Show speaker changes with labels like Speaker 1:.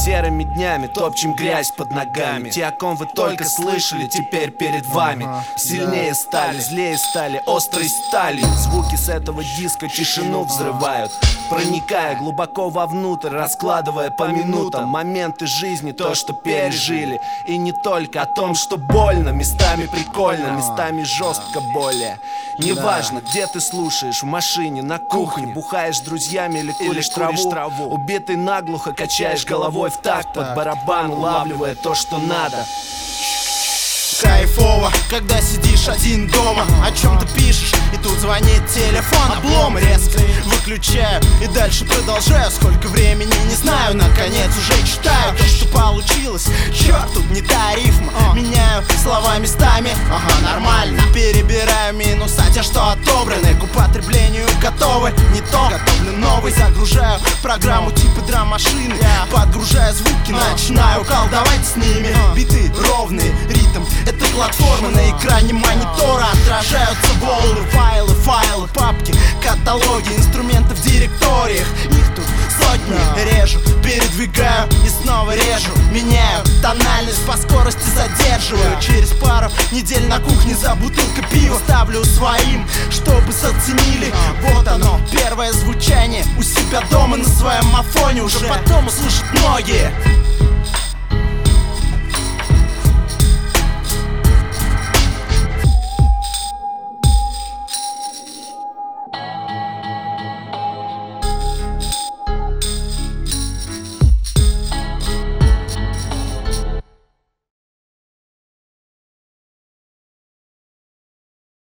Speaker 1: серыми днями топчем грязь под ногами. Те, о ком вы только слышали, теперь перед вами. Сильнее стали, злее стали, острой стали. Звуки с этого диска тишину взрывают, проникая глубоко вовнутрь, раскладывая по минутам моменты жизни, то, что пережили. И не только о том, что больно, местами прикольно, местами жестко более. Неважно, где ты слушаешь, в машине, на кухне, бухаешь с друзьями или куришь траву. Убитый наглухо качаешь головой в такт под барабан, улавливая то, что надо.
Speaker 2: Кайфово, когда сидишь один дома, о чем ты пишешь, и тут звонит телефон. Облом резко выключаю и дальше продолжаю. Сколько времени, не знаю, наконец уже читаю то, что получилось. Черт, тут не та рифма. Меняю слова местами, ага, нормально. Перебираю минуса, те, что отобраны, к употреблению готовы. Не то, готовлю новый, загружаю программу типа драм-машины. Подгружаю звуки, начинаю колдовать с ними. Биты ровные, ритм. Это платформа, на экране монитора отражаются волны. Файлы, папки, каталоги инструментов в директориях. Их тут сотни, режу, передвигаю и снова режу. Меняю тональность, по скорости задерживаю. Через пару недель на кухне за бутылкой пива ставлю своим, чтобы заценили. Вот оно, первое звучание у себя дома на своем афоне. Уже потом услышат многие.